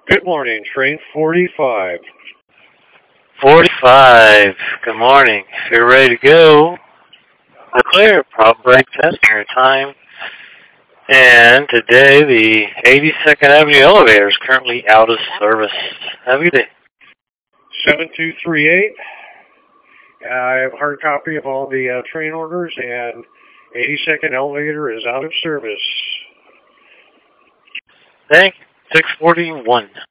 Good morning, train 45. 45. Good morning. If you're ready to go, we're clear. Prop brake test in your time. And today the 82nd Avenue elevator is currently out of service. Have a good day. 7238. I have a hard copy of all the train orders, and 82nd elevator is out of service. Thank you. 641.